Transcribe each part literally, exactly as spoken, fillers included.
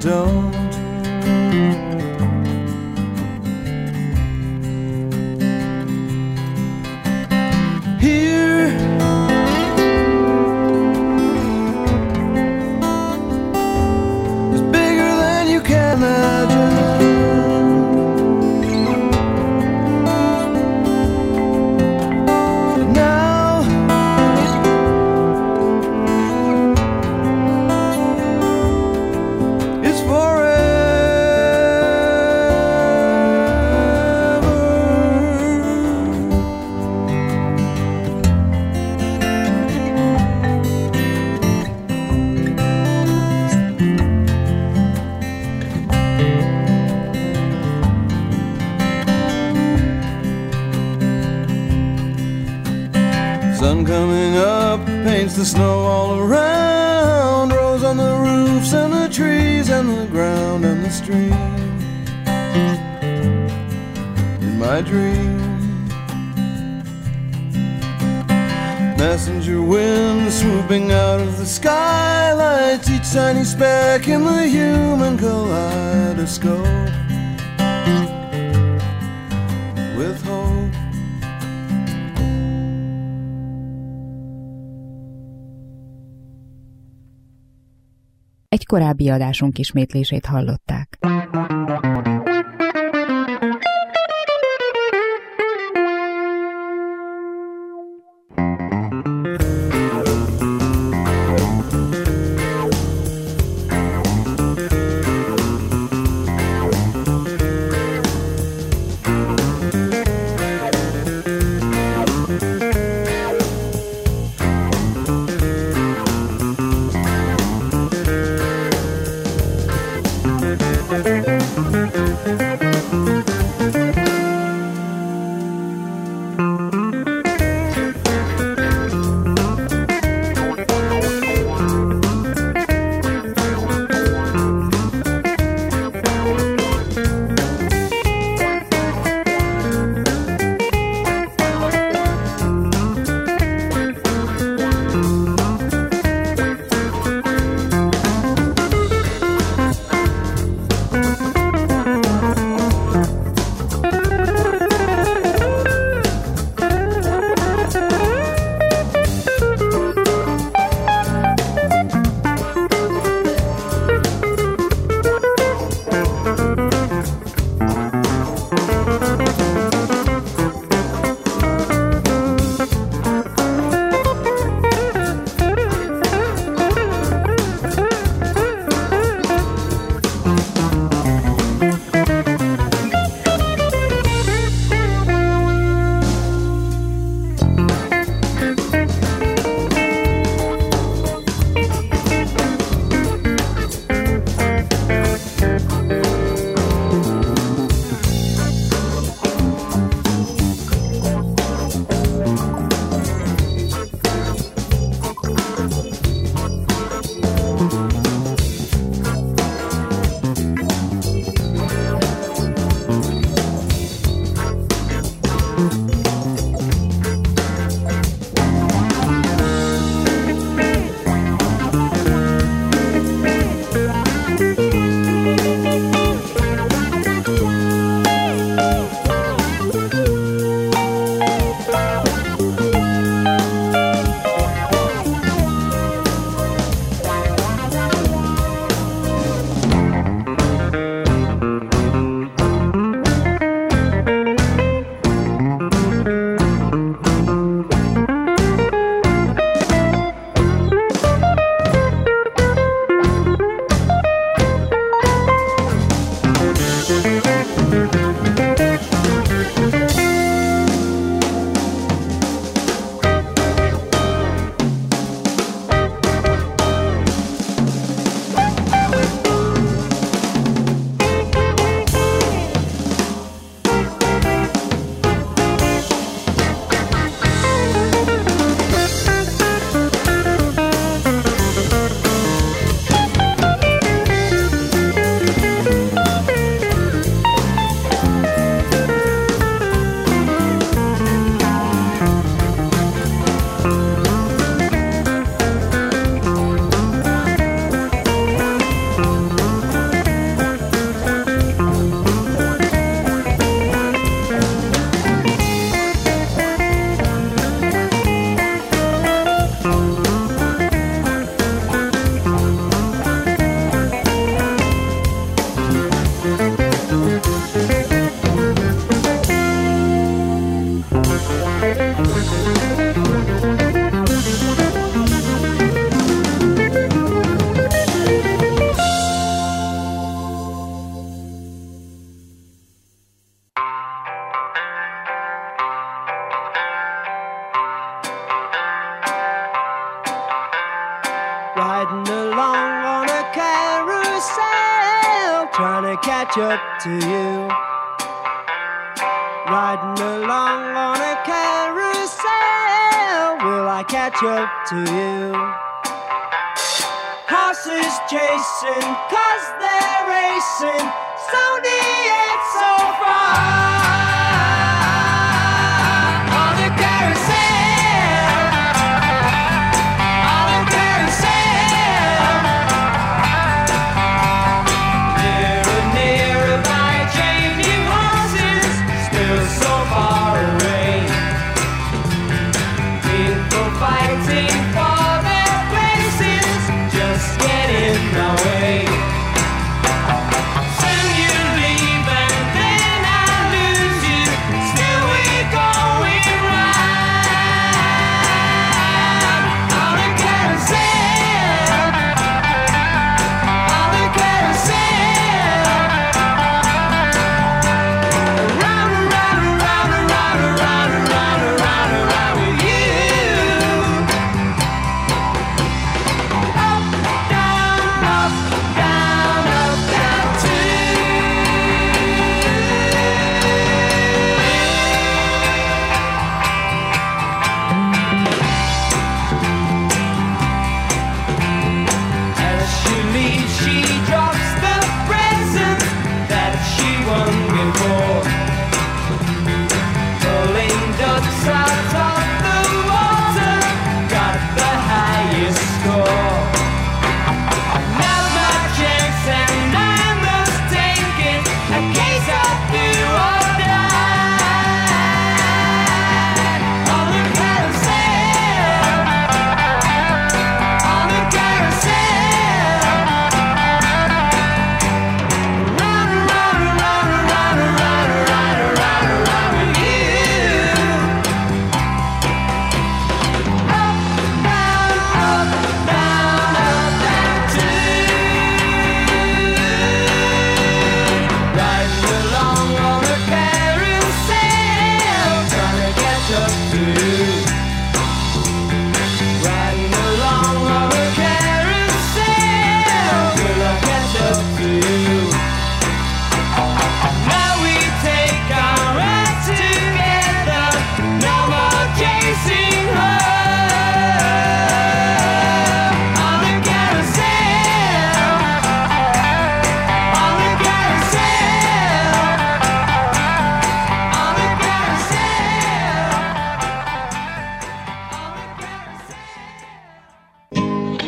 don't. Here is bigger than you can imagine. Sun coming up paints the snow all around, rows on the roofs and the trees and the ground and the stream. In my dream, messenger wind swooping out of the skylights, each tiny speck in the human kaleidoscope with hope. Egy korábbi adásunk ismétlését hallották. Thank you. trying to catch up to you. Riding along on a carousel, will I catch up to you? Horses chasing, cause they're racing, so near yet so far. On a carousel, on a carousel, nearer, nearer by a train, you horses, still so far away. People fighting for their places, just get in the way. Soon you leave and then I lose you, still we're going round. On a carousel, on a carousel, round and round and round and round and round and round and round and round with you. Up, down, up, down, up, down too. As she leaves, she drops the presents that she won before. Pulling ducks out of the water, got the highest score. Now's my chance and I must take it, a case of do or die. On the carousel, on the carousel, round and round and round and round and round and round and round and round with you. Up, down, up, down, up, down too. Riding along on a carousel, trying to catch up to you. Riding along on a carousel, will I catch up to you? Now we take our rides together, no more chasing her. On the carousel, on the carousel, on the carousel, on the carousel.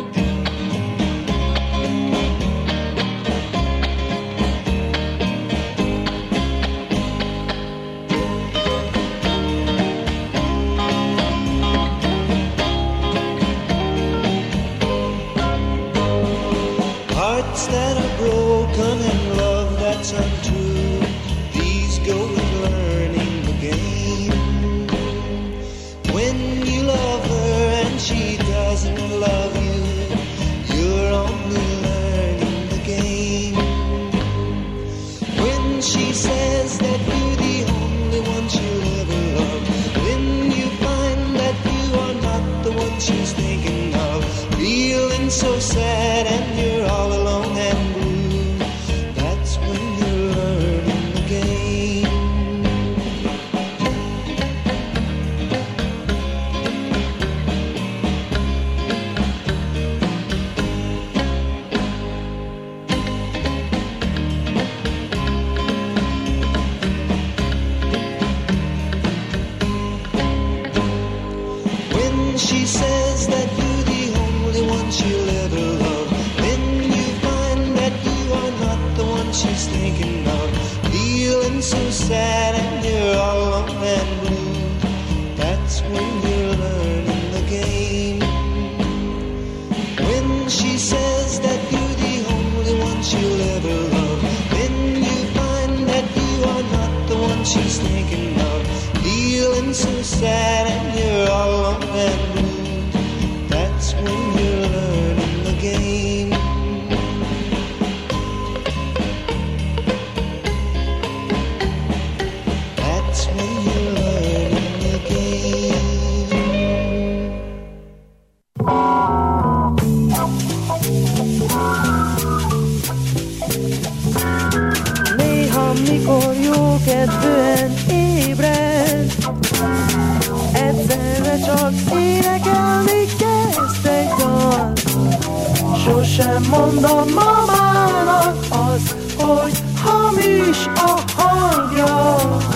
Hearts that are broken and love that's untrue, these go with learning the game. When you love her and she doesn't love you, you're only learning the game. When she says that you're the only one she'll ever love, when you find that you are not the one she's thinking of, feeling so sad and you're all alone and blue, that's when you're learning the game. When she says that you're the only one she'll ever love, when you find that you are not the one she's thinking of, feeling so sad and you're all alone and blue, that's when you're learning the game. When she says that you're the only one she'll ever love, when you find that you are not the one she's thinking of, feeling so sad and you're all alone and blue, that's when you're learning the game. That's when you're learning the game. mikor jó kedvűen ébred, egyszerre csak énekelni kezd egy dal. Sosem mondom mamának az, hogy hamis a hangja.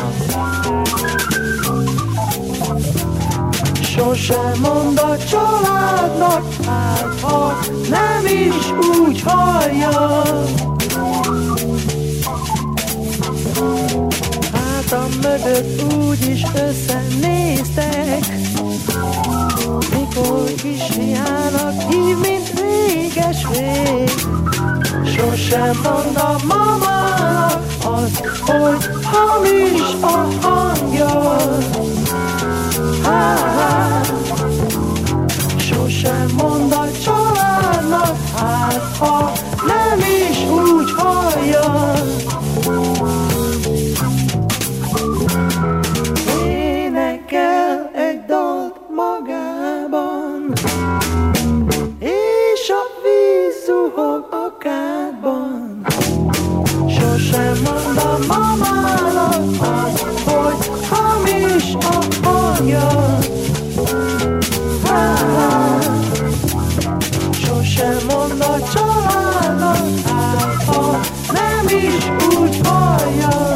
Sosem mond a családnak, hát ha nem is úgy hallja. Hátam mögött úgyis összenéztek, mikor kisfiának hív, mint réges-rég. Sosem mond a mamának az, hogy hamis a hangja. Ha-ha. Sosem mond a családnak, hát ha nem is úgy hallja. Énekel egy dalt magában, és a víz zuhog a kádban. Sosem mond a mamának az, hogy hamis a hangja. Ha-ha. Sosem mond a családnak, hát ha nem is úgy hallja.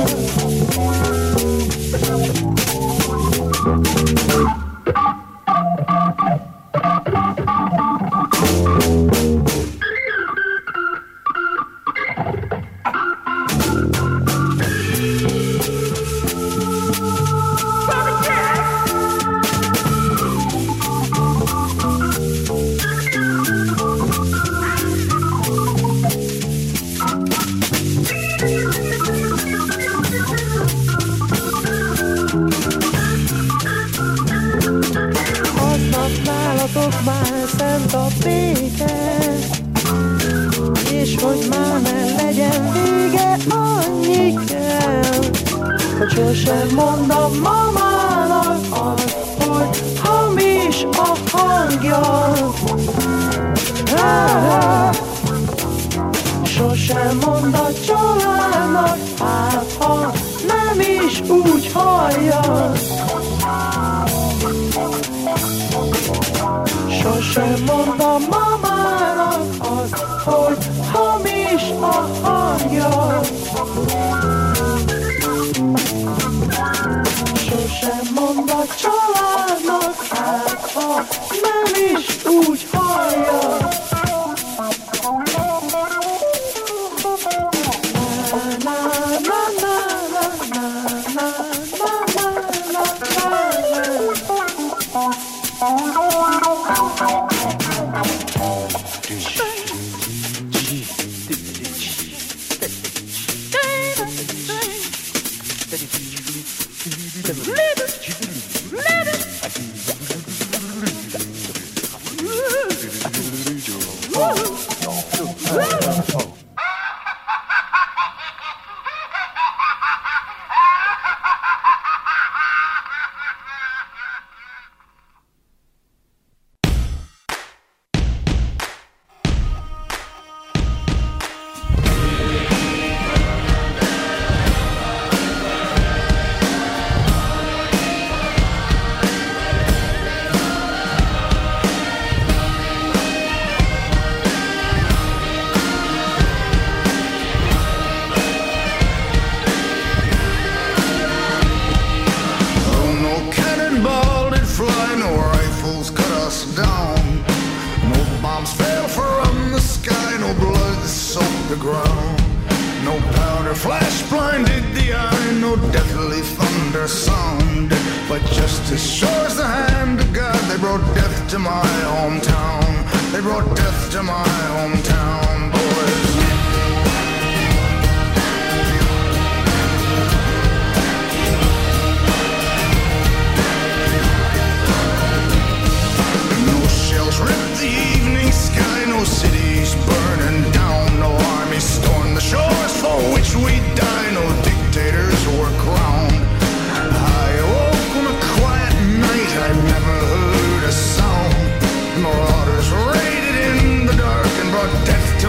Nálatok már szent a béke, és hogy már ne legyen vége, annyi kell, hogy sosem mond a mamának az, hogy hamis a hangja. Ha-ha. Sosem mond a családnak, hát ha nem is úgy hallja. Sosem mond a mamának az, hogy hamis a hangja. Sosem mond a családnak, hát ha nem is úgy hallja. Death to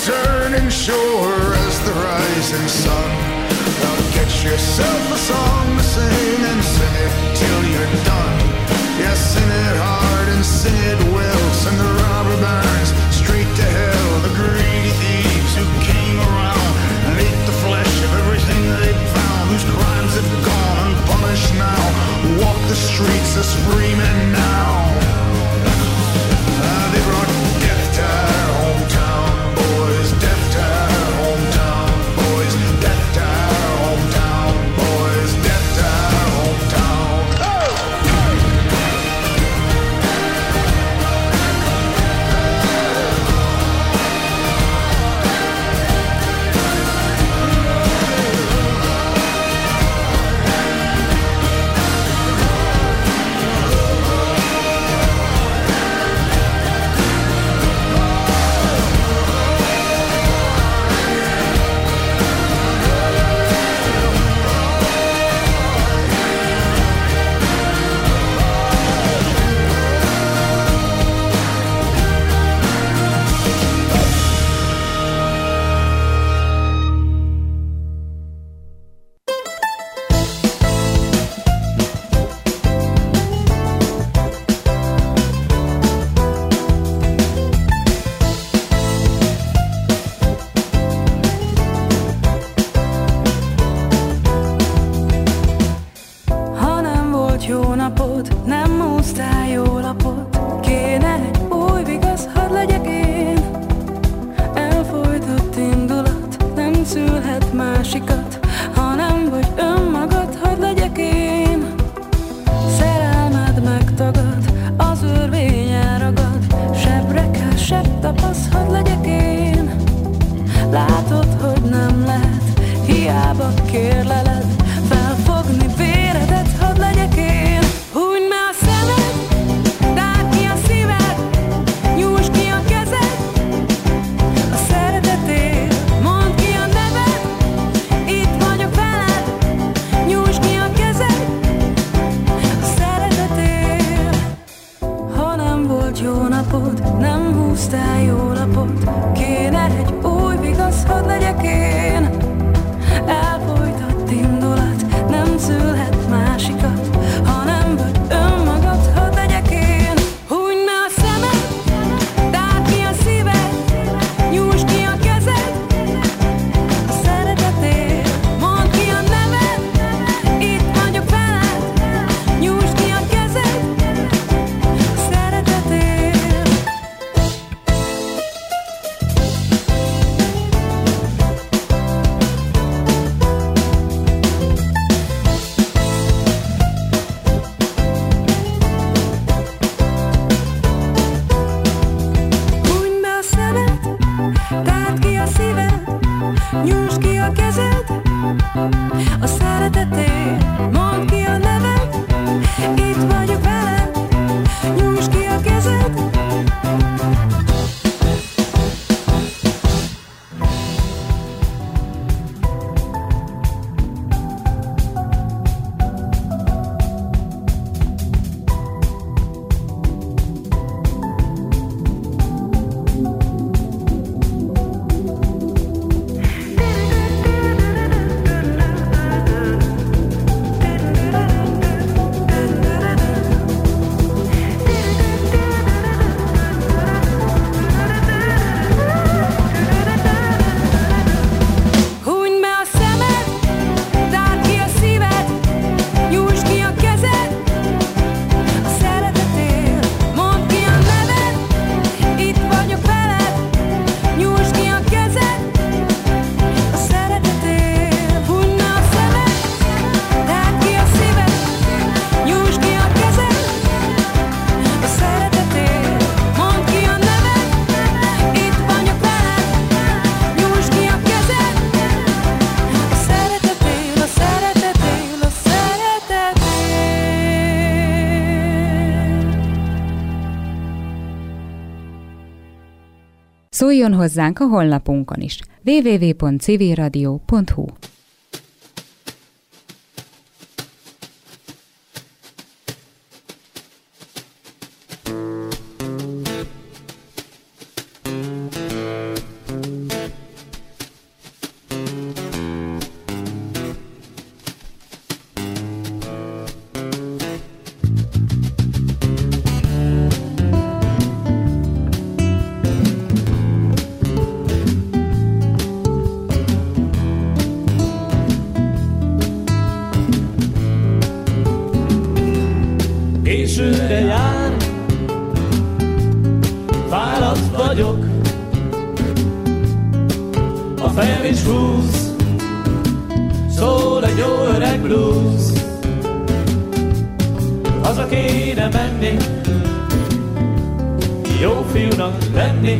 returning shore as the rising sun. Now get yourself a song to sing and sing it till you're done. Yeah, sing it hard and sing it well. Send the robber barons straight to hell. The greedy thieves who came around and ate the flesh of everything they found. Whose crimes have gone unpunished now. Walk the streets as free men now. Uh, they brought death to our hometown, boys. Death to our hometown, boys. Death to our hometown, boys. Death to our hometown. Oh! Szóljon hozzánk a honlapunkon is double-u double-u double-u pont civil radio pont hu. fejem is húz, szól egy jó öreg blues. Haza kéne menni, jó fiúnak lenni,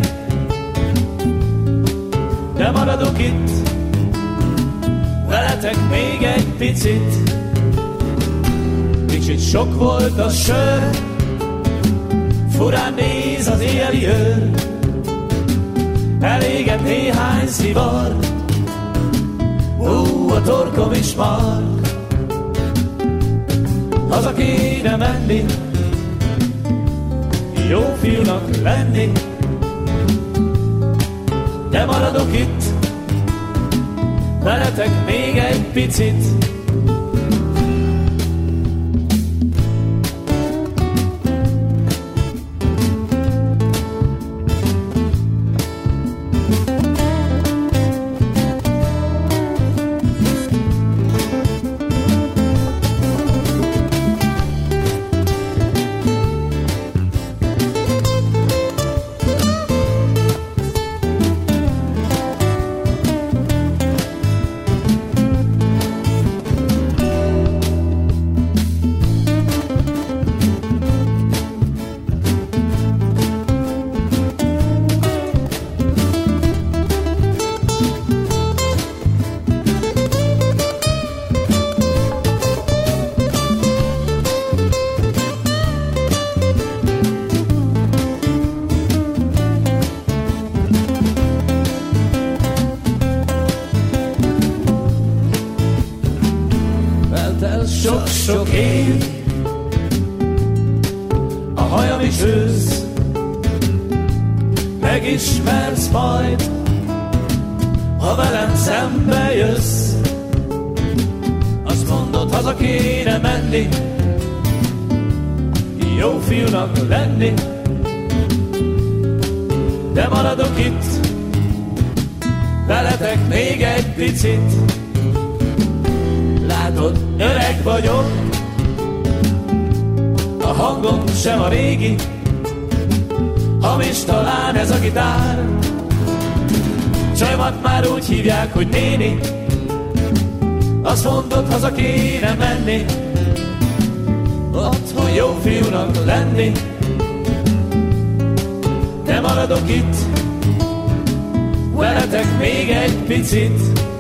de maradok itt, veletek még egy picit. Kicsit sok volt a sör, furán néz az éjjeli őr, elégett néhány szivar, ú, a torkom is mark. Haza kéne menni, jó fiúnak lenni, de maradok itt, veletek még egy picit. Sok-sok év, a hajam is ősz, megismersz majd, ha velem szembe jössz. Azt mondod, haza kéne menni, jó fiúnak lenni, de maradok itt, veletek még egy picit. Látod, öreg vagyok, a hangom sem a régi, hamis talán ez a gitár. Csajomat már úgy hívják, hogy néni, azt mondod, haza kéne menni, otthon jó fiúnak lenni, de maradok itt, veletek még egy picit.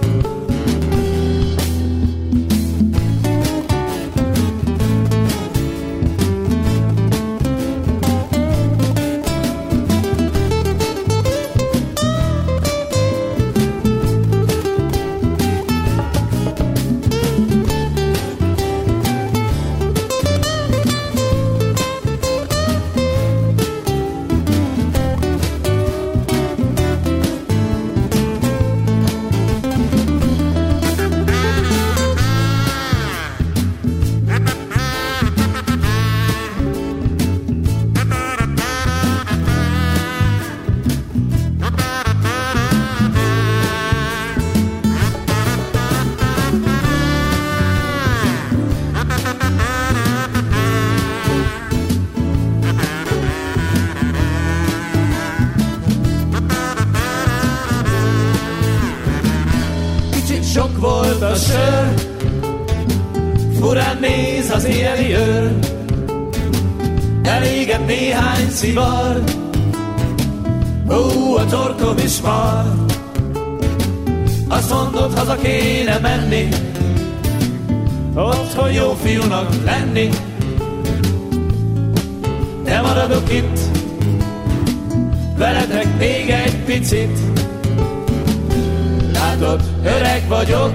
Sok volt a sör, furán néz az éjjeli őr, elégett néhány szivar, ó, a torkom is mar. Azt mondod, haza kéne menni, otthon jó fiúnak lenni, de maradok itt, veletek még egy picit. Látod, öreg vagyok,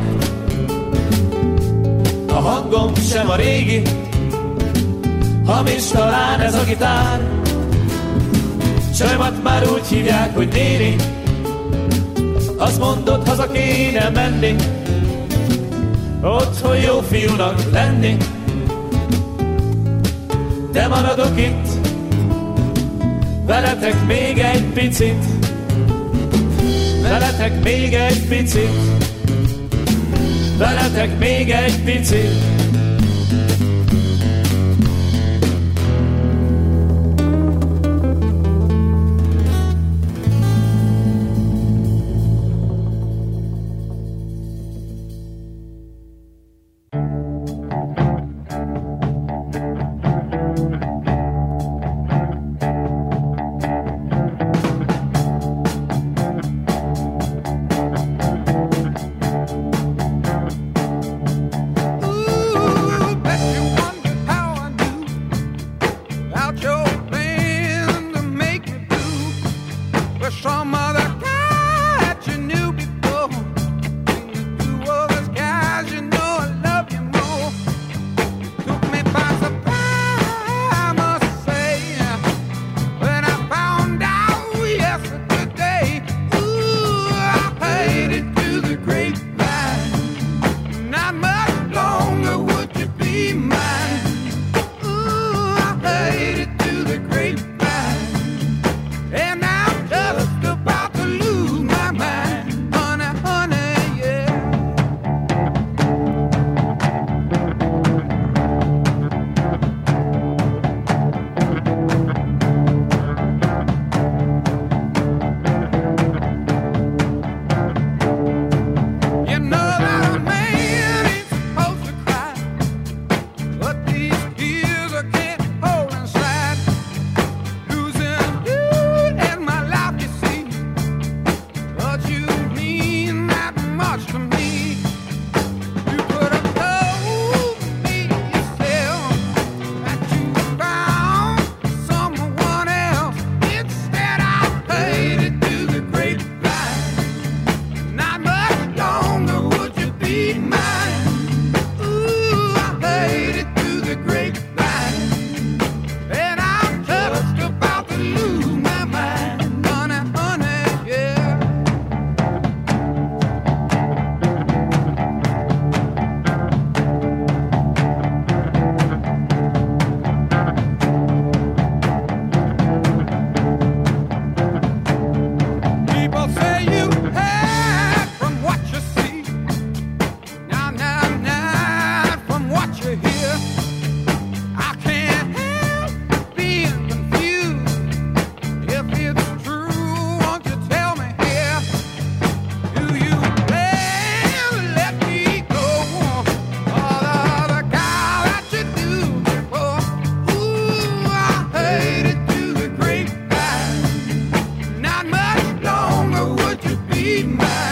a hangom sem a régi, hamis talán ez a gitár. Csajomat már úgy hívják, hogy néni, azt mondod, haza kéne menni, otthon jó fiúnak lenni, de maradok itt, veletek még egy picit. Veletek még egy picit, veletek még egy picit. man.